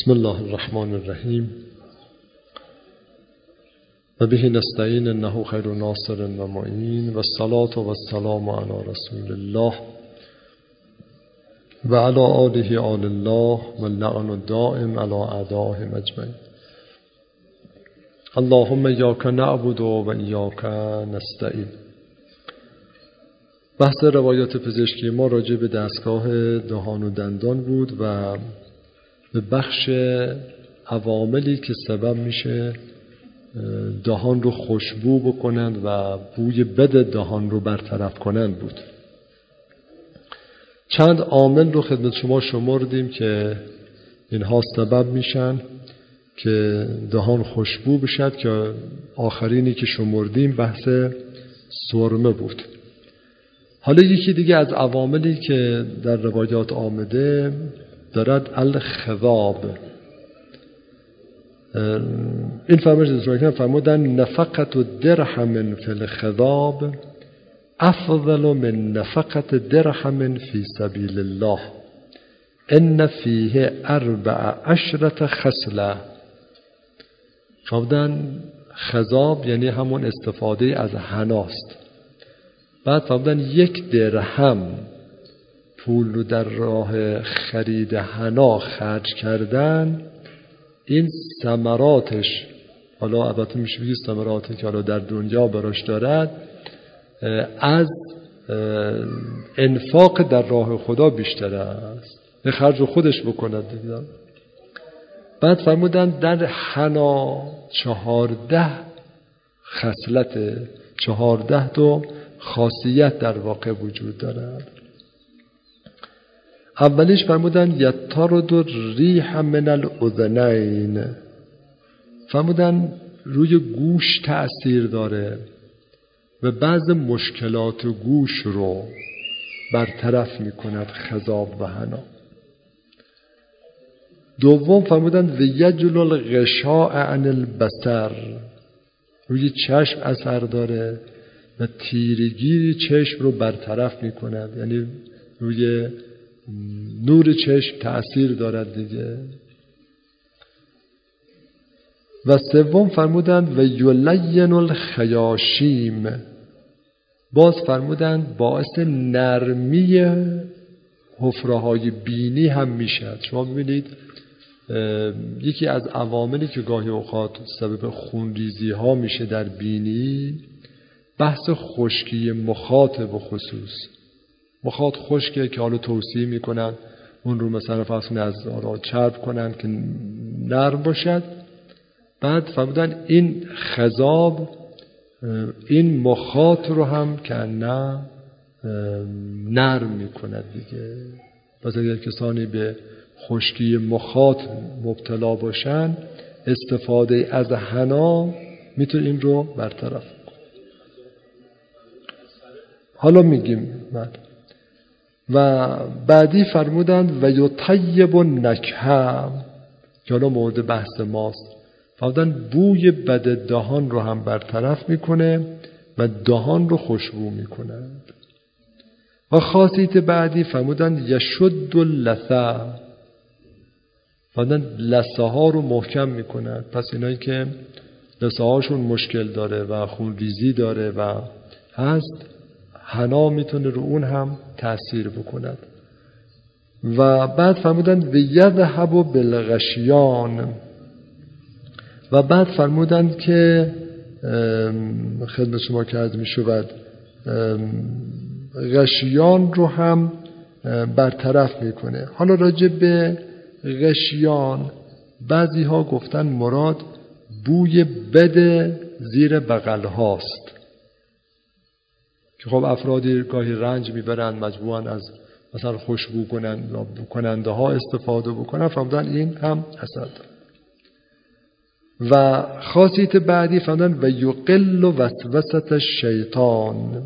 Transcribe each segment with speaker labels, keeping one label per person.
Speaker 1: بسم الله الرحمن الرحیم و به نستعین انه خیر ناصر و معین و الصلاة و السلام علی رسول الله و علی آله آل الله و اللعن الدائم علی اعدائهم اجمعین. اللهم ایاک نعبد و ایاک نستعین. بحث روایات پزشکی ما راجع به دستگاه دهان و دندان بود و به بخش عواملی که سبب میشه دهان رو خوشبو بکنند و بوی بد دهان رو برطرف کنند بود. چند عامل رو خدمت شما شمردیم که اینها سبب میشن که دهان خوشبو بشد، که آخرینی که شمردیم بحث سرمه بود. حالا یکی دیگه از عواملی که در روایات آمده دارد الخضاب. این فرمودن نفقت درهم فی الخضاب افضل من نفقت درهم فی سبیل الله ان فیه 14 خصله. فرمودن خضاب یعنی همون استفاده از حناست. بعد فرمودن 1 درهم پول رو در راه خرید حنا خرج کردن، این ثمراتش، حالا البته میشه بگید ثمراتی که حالا در دنیا براش دارد، از انفاق در راه خدا بیشتر است، به خرج خودش بکند دیگه. بعد فرمودن در حنا 14 خصلت، 14 تا خاصیت در واقع وجود دارد. اولیش فرمودن یطرد الریح من الاذنین. فرمودن روی گوش تأثیر داره و بعض مشکلات گوش رو برطرف میکند خضاب و حنا. دوم فرمودن و یجل الغشاء عن البصر، روی چشم اثر داره و تیرگی چشم رو برطرف میکند، یعنی روی نور چشم تأثیر دارد دیگه. و سوم فرمودند و یلین الخیاشیم، باز فرمودند باعث نرمی حفره های بینی هم میشد. شما ببینید یکی از عواملی که گاهی اوقات سبب خونریزی ها میشه در بینی بحث خشکی مخاط، به خصوص مخاط خشکه که حالا توصیه میکنن اون رو مثلا فرض کنید از آن چرب کنن که نرم باشد. بعد فرمودن این خضاب این مخاط رو هم که نه نرم میکند دیگه. پس اگر کسانی به خشکی مخاط مبتلا باشن، استفاده از حنا میتونه این رو برطرف کنه. حالا میگیم بعد. و بعدی فرمودند و یطیب النکهه، که حالا مورد بحث ماست. فرمودند بوی بد دهان رو هم برطرف میکنه و دهان رو خوشبو میکنه. و خاصیت بعدی فرمودند یشد اللثه، فرمودند لثه ها رو محکم میکنه. پس اینایی که لثه هاشون مشکل داره و خونریزی داره و هست، حنا میتونه رو اون هم تأثیر بکند. و بعد فرمودند و یذهب بالغشیان. و بعد فرمودند که خدمت شما که عرض میشود غشیان رو هم برطرف میکنه. حالا راجع به غشیان بعضی ها گفتن مراد بوی بد زیر بغل هاست، که خب افرادی گاهی رنج میبرند، مجبورن از مثلا خوشبو کننده ها استفاده بکنن. فرمودن این هم اثر داره. و خاصیت بعدی فرمودن و یقل وسوسه الشیطان.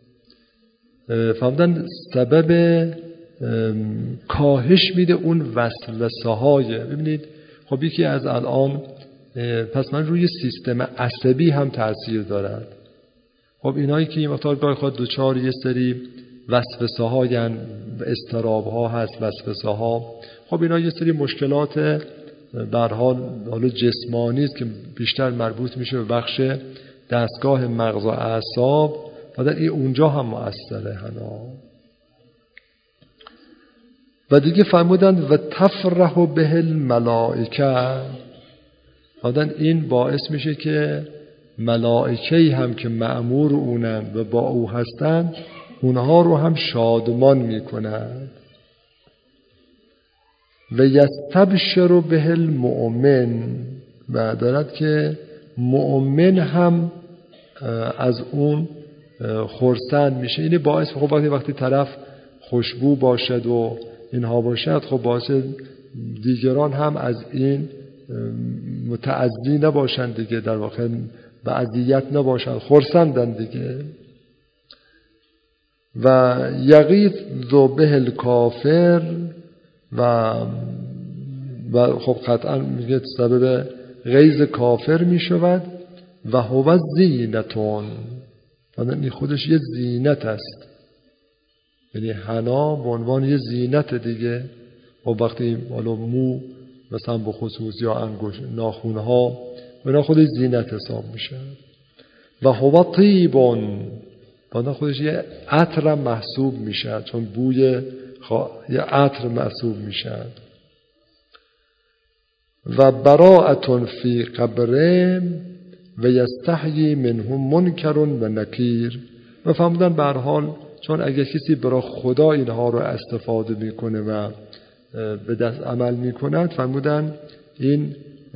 Speaker 1: فرمودن سبب کاهش میده اون وسوسه های. ببینید خب یکی از الان پس من روی سیستم عصبی هم تأثیر دارد. خب اینایی که این مقدار گاهی خود دوچار یه سری وسوسه های اضطراب ها هست، وسوسه ها، خب اینا یه سری مشکلات به هر حال جسمانی است که بیشتر مربوط میشه به بخش دستگاه مغز و اعصاب و در اونجا هم مؤثره حنا. و دیگه فرمودند و تفرح به الملائکه، بعدن این باعث میشه که ملائکه‌ای هم که مأمور اونن و با او هستن اونها رو هم شادمان میکنند. و یستبشر به المؤمن، و دارد که مؤمن هم از اون خرسند میشه. این باعث خب وقتی طرف خوشبو باشد و اینها باشد، خب باعث دیگران هم از این متعذی نباشند دیگه، در واقع به اذیت نباشند، خرسندن دیگه. و یغیظ به الکافر، و خب قطعا میگه سبب غیظ کافر میشود. و هو زینتون، این خودش یه زینت است، یعنی حنا به عنوان یه زینت دیگه. و وقتی مو مثلا به خصوص یا انگشت ناخونها اینا خودش زینت حساب میشه. و هو طیبون، بعدا خودش یه عطر محسوب میشه، چون بوی یه عطر محسوب میشه. و براءة فی قبره و یستحیی منهم منکر و نکیر. و فهمدن به هر حال چون اگه کسی برای خدا اینها رو استفاده میکنه و به دست عمل میکند، فرمودن این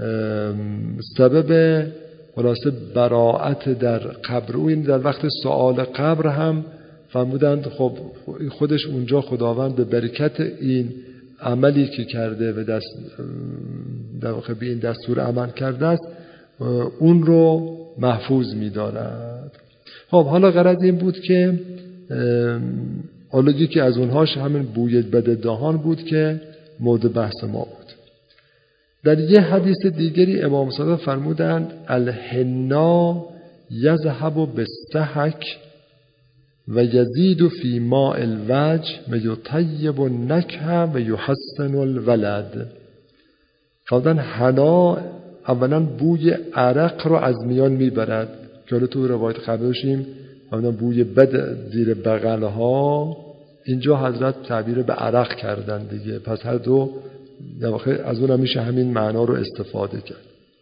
Speaker 1: سبب خلاصه براءت در قبر او. این در وقت سؤال قبر هم فرمودند خب خودش اونجا خداوند به برکت این عملی که کرده و در واقع به این دستور عمل کرده است اون رو محفوظ می‌دارد. خب حالا غرض این بود که آلودی که از اونهاش همین بوی بد دهان بود که مورد بحث ما بود. در یه حدیث دیگری امام صادق فرمودند الحنا یذهب بالسحک و یزید فی ماء الوجه و یطیب النکه و یحسن الولد. فرمودند حنا اولا بوی عرق رو از میان میبرد که حالا تو روایت قبل داشتیم بوی بد زیر بغلها، اینجا حضرت تعبیر به عرق کردن دیگه، پس هر دو در واقع از اون هم میشه همین معنا رو استفاده کرد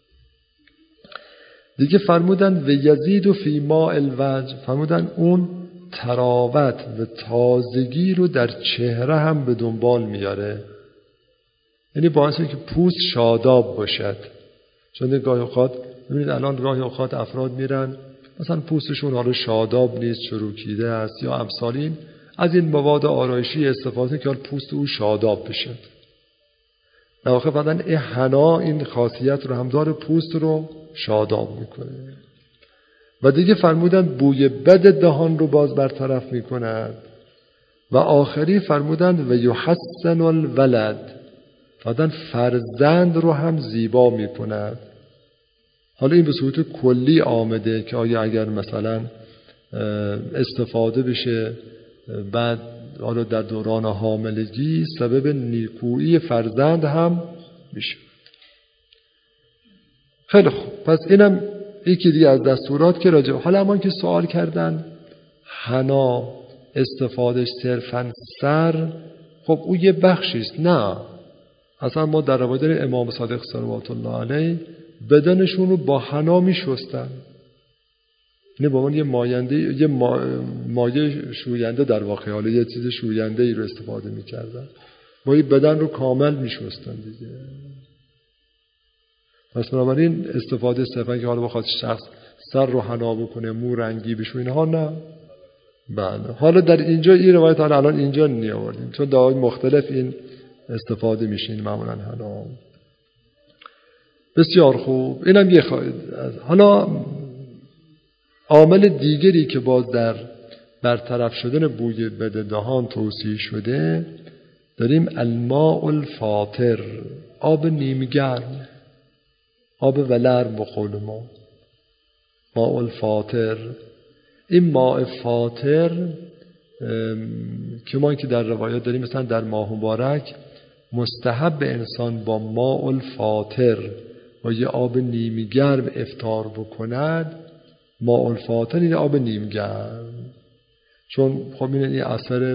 Speaker 1: دیگه. فرمودن و یزید فی ماء الوجه، فرمودن اون تراوت و تازگی رو در چهره هم به دنبال میاره، یعنی باعث که پوست شاداب باشد. چون گاهی اوقات ببینید الان گاهی اوقات افراد میرن مثلا پوستشون حالا شاداب نیست، چروکیده است یا امثالین، از این مواد آرایشی استفاده که پوست او شاداب بشه. در واقع بعدن این حنا این خاصیت رو هم داره، پوست رو شاداب میکنه. و دیگه فرمودن بوی بد دهان رو باز برطرف میکند. و آخری فرمودن و یحسن الولد، بعدن فرزند رو هم زیبا میکند. حالا این به صورت کلی آمده که آیا اگر مثلا استفاده بشه بعد حالا در دوران حاملگی سبب نیکویی فرزند هم میشه. خیلی خوب، پس اینم یکی دیگه از دستورات که راجع. حالا اما که سوال کردن حنا استفادهش صرفا سر، خب او یه بخشیست. نه، اصلا ما در روایت امام صادق صلوات الله علیه بدنشون رو با حنا میشستن، نه با من یه ماینده، یه مایه شوینده در واقع، حالا یه چیز شوینده ای رو استفاده میکردن، با این بدن رو کامل میشستن دیگه. پس بنابراین استفاده صرفا که حالا بخواد شخص سر رو حنا بکنه، مو رنگی بشه اینها نه. بله، حالا در اینجا این روایت حالا الان اینجا نیاوردیم چون دعای مختلف این استفاده میشه این معمولا حنا. بسیار خوب، اینم یه حالا عامل دیگری که باز در برطرف شدن بوی بد دهان توصیه شده داریم الماء الفاطر، آب نیمگرم، آب ولرم به قول ما، ماء الفاطر. این ماء فاطر که ما که در روایات داریم مثلا در ماه مبارک مستحب انسان با ماء الفاطر و یه آب نیمگرم افطار بکند. ماء الفاطر این آب نیمگرم، چون خب این اثر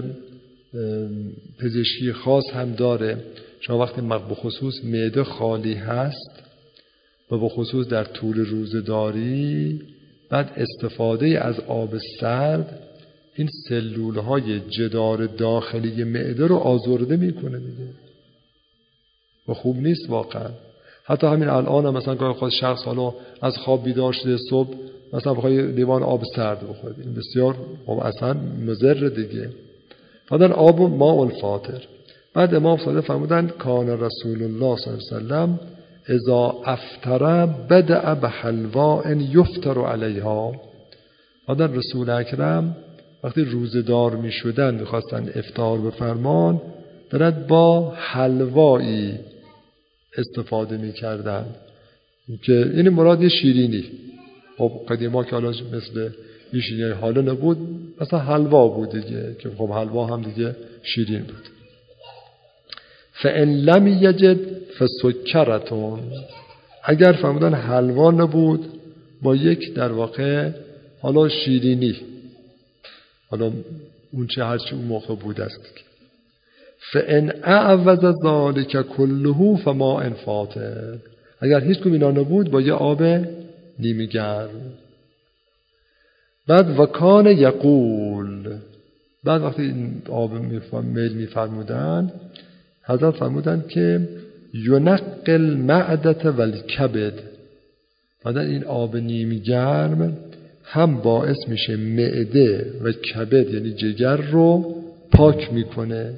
Speaker 1: پزشکی خاص هم داره. شما وقتی به خصوص معده خالی هست و به خصوص در طول روزداری، بعد استفاده از آب سرد این سلولهای جدار داخلی معده رو آزرده میکنه دیگه و خوب نیست واقعا. حتی همین الان هم مثلا گاهی خود شخص حالا از خواب بیدار شده صبح مثلا بخوای لیوان آب سرد بخوره، این بسیار اصلا مضر دیگه. بعدن آب ماء الفاطر. بعد امام صادق فرمودن کان رسول الله صلی الله علیه و سلم اذا افطر بدأ بحلواء یفطر علیها. بعدن رسول اکرم وقتی روزدار می شدن میخواستن افطار بفرمان، درد با حلوایی استفاده می کردن که این مراد یه شیرینی. خب قدیما که حالا مثل این شیرینی حالا نبود، مثلا حلوا بود دیگه، که خب حلوا هم دیگه شیرین بود. فَإِن لَمْ یجد فَسُکَّرَةٌ. اگر فرمودن حلوا نبود، با یک در واقع حالا شیرینی، حالا اون چه هرچی اون موقع بود است. فَإِنْ أَعْوَزَ ذَلِكَ كُلُّهُ فَمَاء فَاطِرٌ. اگر هیچ کدوم اینا نبود، با یه آب نیمگرم. بعد وکان یقول، بعد وقتی این آب میل میفرمودن، حضرت فرمودن که ینقل معدة والکبد. بعد این آب نیمگرم هم باعث میشه معده و کبد یعنی جگر رو پاک میکنه.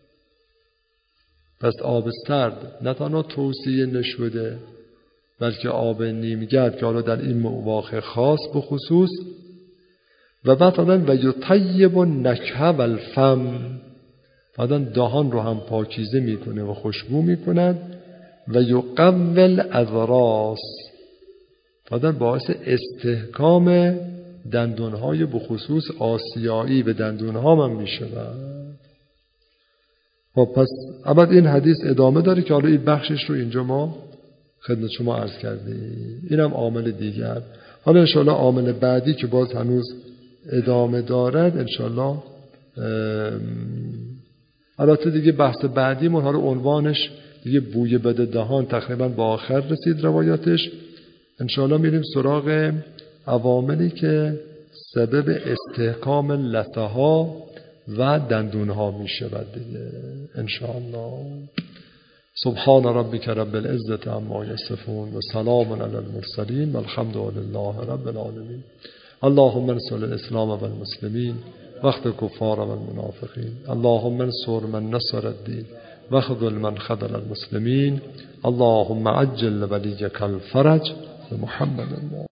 Speaker 1: پس آب سرد نه تنها توصیه نشده، بلکه آب نیمگرم که حالا در این مواقع خاص به خصوص. و بعد فرمودن و یطیب النکه والفم. بعدن دهان رو هم پاکیزه میکنه و خوشبو میکند. و یقوی الاضراس. بعدن باعث استحکام دندونهای به خصوص آسیایی به دندونها هم میشود. خب پس ابد این حدیث ادامه داره که حالا این بخشش رو اینجا ما خدمت شما عرض کردیم. اینم عامل دیگر. حالا انشاءالله عامل بعدی که باز هنوز ادامه دارد انشاءالله، البته دیگه بحث بعدیمون حالا عنوانش دیگه بوی بد دهان تقریبا به آخر رسید روایاتش. انشاءالله میریم سراغ عواملی که سبب استحکام لثه‌ها و دندونها میشود دیگه انشاءالله. سبحان ربک رب العزة عما یصفون و سلام علی المرسلین و الحمد لله رب العالمین. اللهم انصر الاسلام و المسلمین واخذل الكفار و المنافقین. اللهم انصر من نصر الدین واخذل من خذل المسلمین. اللهم عجل لولیک الفرج بمحمد الله.